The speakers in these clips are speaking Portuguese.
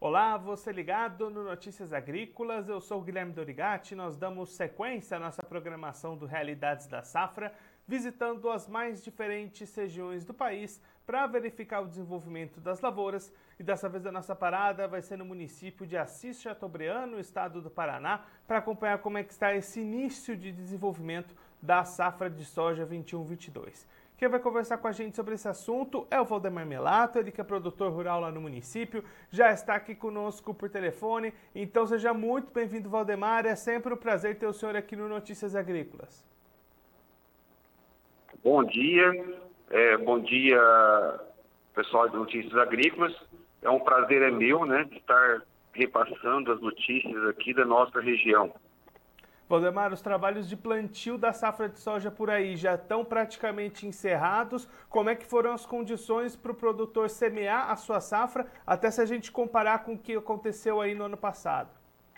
Olá, você ligado no Notícias Agrícolas, eu sou o Guilherme Dorigatti. Nós damos sequência à nossa programação do Realidades da Safra, visitando as mais diferentes regiões do país para verificar o desenvolvimento das lavouras. E dessa vez a nossa parada vai ser no município de Assis Chateaubriand, no estado do Paraná, para acompanhar como é que está esse início de desenvolvimento da safra de soja 21-22. Quem vai conversar com a gente sobre esse assunto é o Valdemar Melato, ele que é produtor rural lá no município, já está aqui conosco por telefone. Então seja muito bem-vindo, Valdemar, é sempre um prazer ter o senhor aqui no Notícias Agrícolas. Bom dia, pessoal de Notícias Agrícolas. É um prazer meu, de estar repassando as notícias aqui da nossa região. Valdemar, os trabalhos de plantio da safra de soja por aí já estão praticamente encerrados. Como é que foram as condições para o produtor semear a sua safra, até se a gente comparar com o que aconteceu aí no ano passado?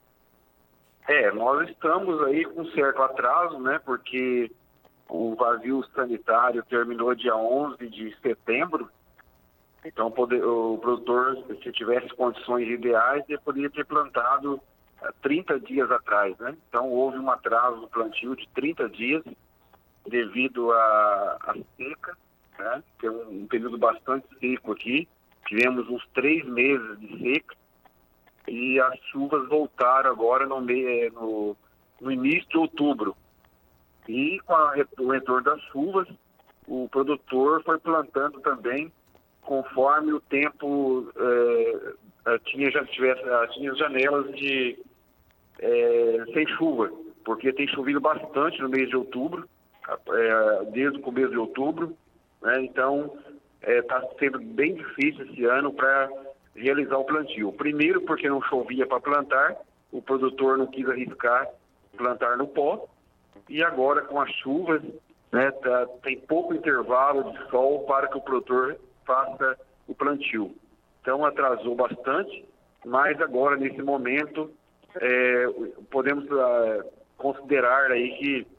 Nós estamos aí com certo atraso, porque o vazio sanitário terminou dia 11 de setembro. Então, o produtor, se tivesse condições ideais, ele poderia ter plantado 30 dias atrás, Então, houve um atraso no plantio de 30 dias devido à seca, que é um período bastante seco aqui. Tivemos uns 3 meses de seca e as chuvas voltaram agora no início de outubro. E com o retorno das chuvas, o produtor foi plantando também conforme o tempo tinha janelas de sem chuva, porque tem chovido bastante no mês de outubro, desde o começo de outubro, Então está sendo bem difícil esse ano para realizar o plantio. Primeiro porque não chovia para plantar, o produtor não quis arriscar plantar no pó, e agora com as chuvas, tem pouco intervalo de sol para que o produtor faça o plantio. Então atrasou bastante, mas agora nesse momento podemos considerar aí que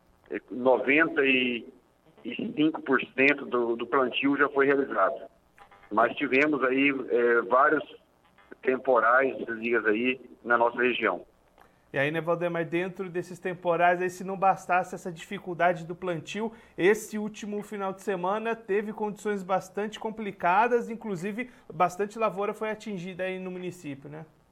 95% do plantio já foi realizado. Mas tivemos aí vários temporais esses dias aí na nossa região. E aí, Valdemar, dentro desses temporais, aí, se não bastasse essa dificuldade do plantio, esse último final de semana teve condições bastante complicadas, inclusive bastante lavoura foi atingida aí no município,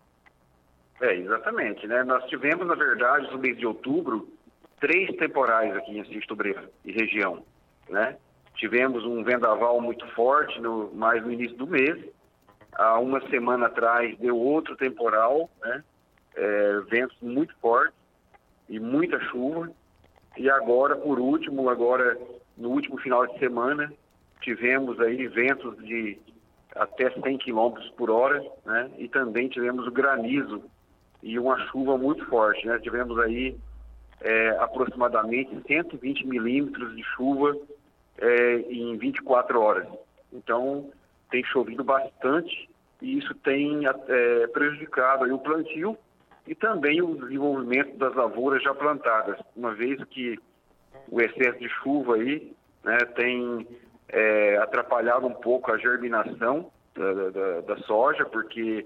Exatamente, Nós tivemos, na verdade, no mês de outubro, 3 temporais aqui em Assis Chateaubriand e região, Tivemos um vendaval muito forte mais no início do mês. Há uma semana atrás deu outro temporal, ventos muito fortes e muita chuva. E agora, por último, no último final de semana, tivemos aí ventos de até 100 km por hora, E também tivemos o granizo e uma chuva muito forte, Tivemos aí aproximadamente 120 milímetros de chuva em 24 horas. Então, tem chovido bastante e isso tem prejudicado aí o plantio e também o desenvolvimento das lavouras já plantadas, uma vez que o excesso de chuva aí, tem atrapalhado um pouco a germinação da soja, porque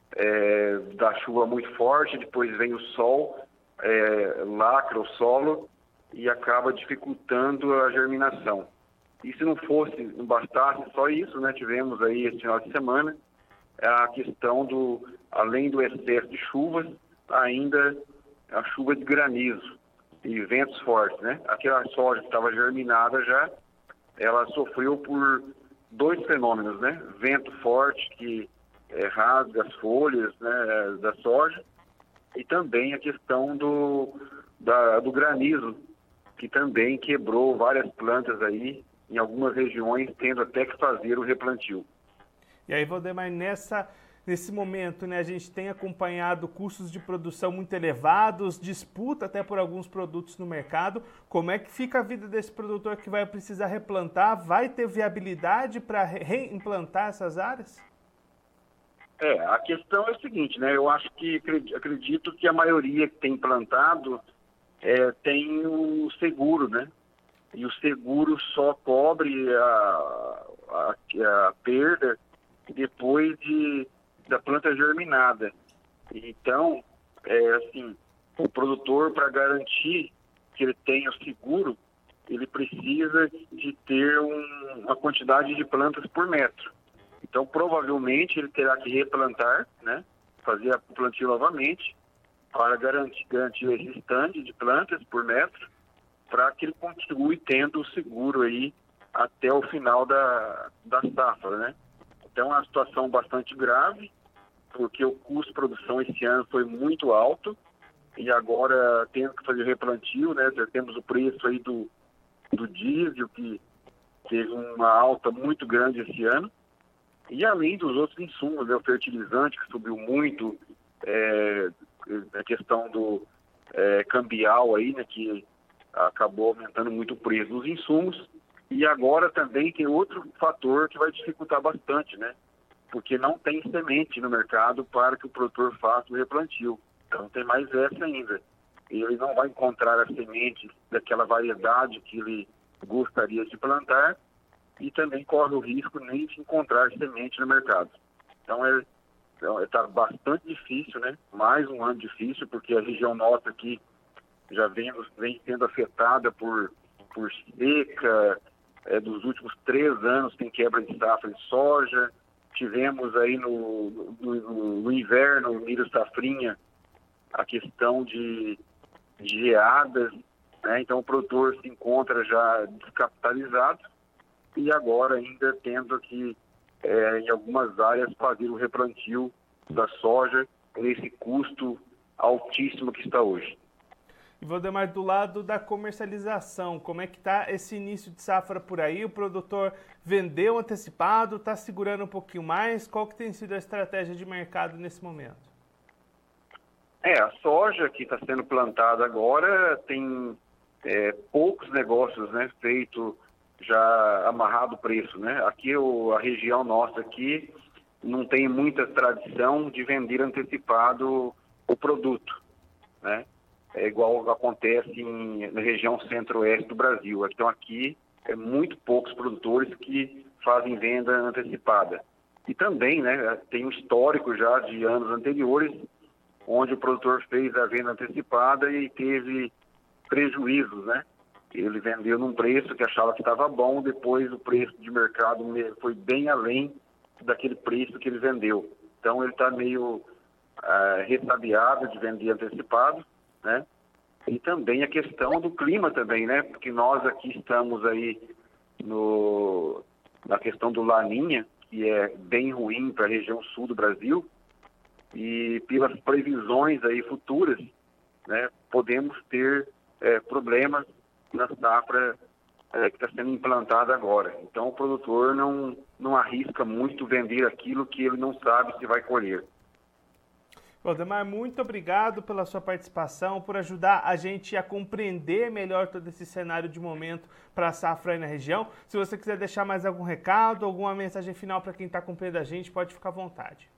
dá chuva muito forte, depois vem o sol, lacra o solo e acaba dificultando a germinação. E se não bastasse só isso, tivemos aí esse final de semana a questão além do excesso de chuvas, ainda a chuva de granizo e ventos fortes, Aquela soja que estava germinada já, ela sofreu por 2 fenômenos, Vento forte que rasga as folhas, da soja, e também a questão do granizo, que também quebrou várias plantas aí, em algumas regiões, tendo até que fazer o replantio. E aí, Valdemar, nesse momento, a gente tem acompanhado custos de produção muito elevados, disputa até por alguns produtos no mercado. Como é que fica a vida desse produtor que vai precisar replantar? Vai ter viabilidade para reimplantar essas áreas? A questão é o seguinte, eu acredito que a maioria que tem plantado tem o seguro, E o seguro só cobre a perda depois de da planta germinada. Então, assim, o produtor, para garantir que ele tenha o seguro, ele precisa de ter uma quantidade de plantas por metro. Então, provavelmente, ele terá que replantar, né, fazer a plantio novamente, para garantir esse stand de plantas por metro, para que ele continue tendo o seguro aí até o final da safra, né? Então, é uma situação bastante grave, porque o custo de produção esse ano foi muito alto, e agora tendo que fazer replantio, né? Já temos o preço aí do diesel, que teve uma alta muito grande esse ano, e além dos outros insumos, né? O fertilizante, que subiu muito, a questão do cambial aí, né? Que acabou aumentando muito o preço dos insumos, e agora também tem outro fator que vai dificultar bastante, né? Porque não tem semente no mercado para que o produtor faça o replantio. Então tem mais essa ainda. Ele não vai encontrar a semente daquela variedade que ele gostaria de plantar e também corre o risco nem de encontrar semente no mercado. Então está bastante difícil, né? Mais um ano difícil, porque a região nossa aqui já vem sendo afetada por seca. Dos últimos 3 anos tem quebra de safra de soja. Tivemos aí no inverno, no milho safrinha, a questão de geadas, né? Então o produtor se encontra já descapitalizado e agora ainda tendo que, em algumas áreas, fazer o replantio da soja nesse custo altíssimo que está hoje. E Valdemar, do lado da comercialização, como é que está esse início de safra por aí? O produtor vendeu antecipado, está segurando um pouquinho mais? Qual que tem sido a estratégia de mercado nesse momento? A soja que está sendo plantada agora tem poucos negócios, né, feito já amarrado o preço, né? Aqui a região nossa aqui não tem muita tradição de vender antecipado o produto, né? É igual acontece na região centro-oeste do Brasil. Então aqui muito poucos produtores que fazem venda antecipada. E também, né, tem um histórico já de anos anteriores, onde o produtor fez a venda antecipada e teve prejuízos, né? Ele vendeu num preço que achava que estava bom, depois o preço de mercado foi bem além daquele preço que ele vendeu. Então ele está meio ressabiado de vender antecipado, né? E também a questão do clima também, né? Porque nós aqui estamos aí na questão do Laninha, que é bem ruim para a região sul do Brasil, e pelas previsões aí futuras, né, podemos ter problemas na safra que está sendo implantada agora. Então o produtor não arrisca muito vender aquilo que ele não sabe se vai colher. Valdemar, muito obrigado pela sua participação, por ajudar a gente a compreender melhor todo esse cenário de momento para a safra aí na região. Se você quiser deixar mais algum recado, alguma mensagem final para quem está acompanhando a gente, pode ficar à vontade.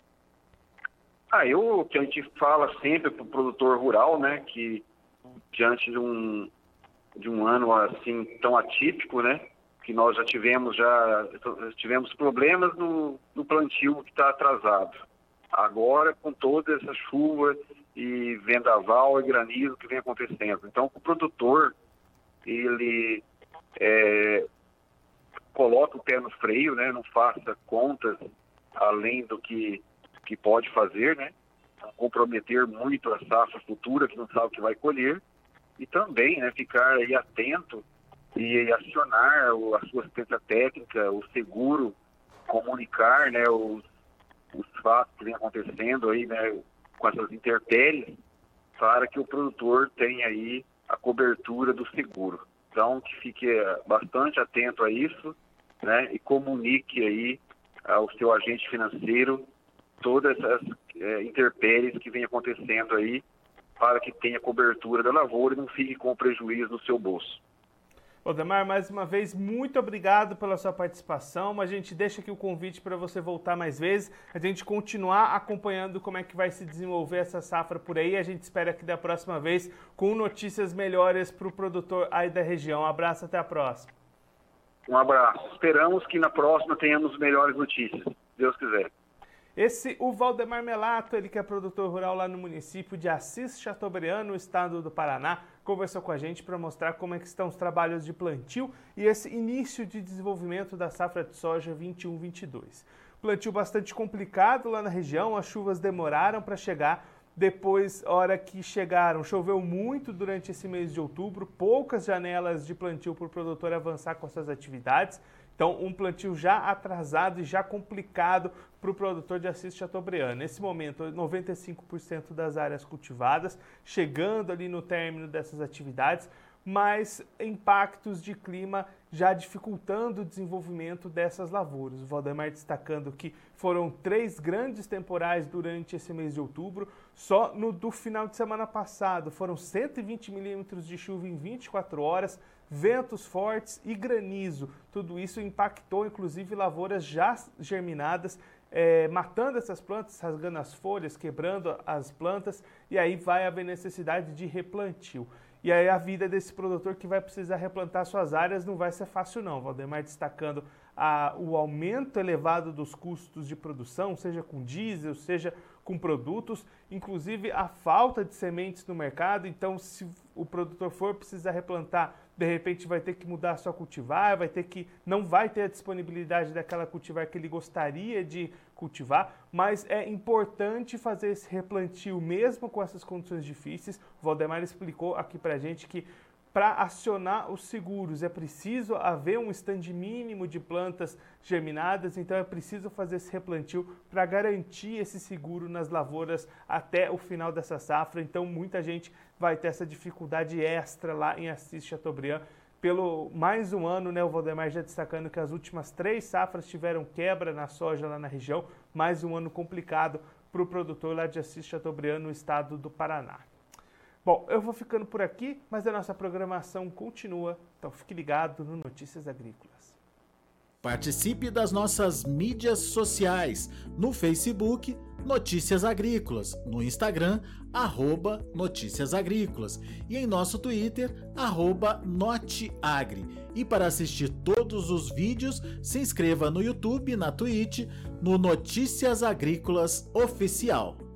O que a gente fala sempre para o produtor rural, né, que diante de um ano assim tão atípico, né, que nós já tivemos problemas no plantio que está atrasado. Agora, com toda essa chuva e vendaval e granizo que vem acontecendo. Então, o produtor, ele coloca o pé no freio, né? Não faça contas além do que pode fazer, né? Não comprometer muito a safra futura, que não sabe o que vai colher. E também, né, ficar aí atento e acionar a sua assistência técnica, o seguro, comunicar, né, os fatos que vem acontecendo aí, né, com essas intempéries, para que o produtor tenha aí a cobertura do seguro. Então, que fique bastante atento a isso, né, e comunique aí ao seu agente financeiro todas essas intempéries que vem acontecendo aí, para que tenha cobertura da lavoura e não fique com prejuízo no seu bolso. Valdemar, mais uma vez, muito obrigado pela sua participação. A gente deixa aqui o convite para você voltar mais vezes, a gente continuar acompanhando como é que vai se desenvolver essa safra por aí. A gente espera que da próxima vez com notícias melhores para o produtor aí da região. Um abraço, até a próxima. Um abraço. Esperamos que na próxima tenhamos melhores notícias, se Deus quiser. O Valdemar Melato, ele que é produtor rural lá no município de Assis Chateaubriand, no estado do Paraná, conversou com a gente para mostrar como é que estão os trabalhos de plantio e esse início de desenvolvimento da safra de soja 21-22. Plantio bastante complicado lá na região, as chuvas demoraram para chegar. Depois, hora que chegaram, choveu muito durante esse mês de outubro, poucas janelas de plantio para o produtor avançar com essas atividades. Então, um plantio já atrasado e já complicado para o produtor de Assis Chateaubriand. Nesse momento, 95% das áreas cultivadas, chegando ali no término dessas atividades, mas impactos de clima já dificultando o desenvolvimento dessas lavouras. O Valdemar destacando que foram 3 grandes temporais durante esse mês de outubro. Só do final de semana passado foram 120 milímetros de chuva em 24 horas, ventos fortes e granizo. Tudo isso impactou inclusive lavouras já germinadas, matando essas plantas, rasgando as folhas, quebrando as plantas, e aí vai haver necessidade de replantio. E aí a vida desse produtor que vai precisar replantar suas áreas não vai ser fácil não. Valdemar destacando o aumento elevado dos custos de produção, seja com diesel, seja com produtos, inclusive a falta de sementes no mercado. Então, se o produtor for precisar replantar, de repente vai ter que mudar a sua cultivar, não vai ter a disponibilidade daquela cultivar que ele gostaria de cultivar, mas é importante fazer esse replantio mesmo com essas condições difíceis. O Valdemar explicou aqui pra gente que para acionar os seguros é preciso haver um estande mínimo de plantas germinadas, então é preciso fazer esse replantio para garantir esse seguro nas lavouras até o final dessa safra. Então muita gente vai ter essa dificuldade extra lá em Assis Chateaubriand. Pelo mais um ano, né, o Valdemar já destacando que as últimas 3 safras tiveram quebra na soja lá na região, mais um ano complicado para o produtor lá de Assis Chateaubriand, no estado do Paraná. Bom, eu vou ficando por aqui, mas a nossa programação continua, então fique ligado no Notícias Agrícolas. Participe das nossas mídias sociais, no Facebook, Notícias Agrícolas, no Instagram, @Notícias Agrícolas e em nosso Twitter, @Noteagri. E para assistir todos os vídeos, se inscreva no YouTube, na Twitch, no Notícias Agrícolas Oficial.